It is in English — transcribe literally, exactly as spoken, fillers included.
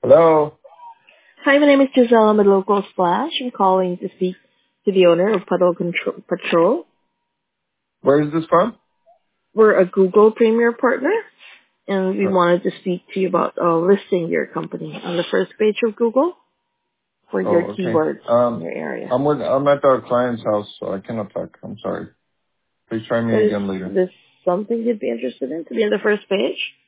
Hello. Hi, my name is Giselle. I'm a local Splash. I'm calling to speak to the owner of Puddle Control Patrol. Where is this from? We're a Google Premier partner, and we Uh, wanted to speak to you about uh, listing your company on the first page of Google for your Oh, okay. keywords in Um, your area. I'm with I'm at our client's house, so I cannot talk. I'm sorry. Please try me Is again later. this something you'd be interested in to be on the first page?